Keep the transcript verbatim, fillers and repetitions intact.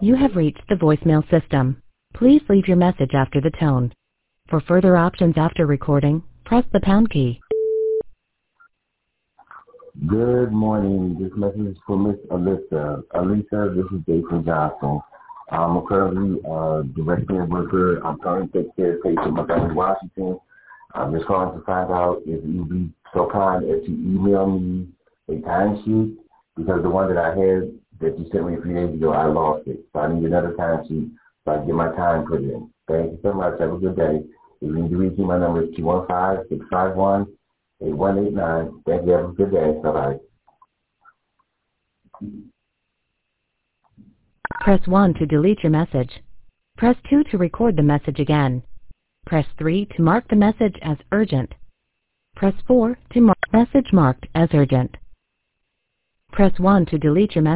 You have reached the voicemail system. Please leave your message after the tone. For further options after recording, press the pound key. Good morning. This message is for Miss Alyssa. Alyssa, this is Jason Johnson. I'm currently a director worker. I'm currently taking care of patients in Montgomery, Washington. I'm just calling to find out if you'd be so kind as to email me a timesheet, because the one that I had that you sent me a few days ago, I lost it. So I need another timesheet so I can get my time put in. Thank you so much. Have a good day. If you need to reach me, my number is two one five, six five one, eight one eight nine. Thank you. Have a good day. Bye-bye. Press one to delete your message. Press two to record the message again. Press three to mark the message as urgent. Press four to mark message marked as urgent. Press one to delete your message.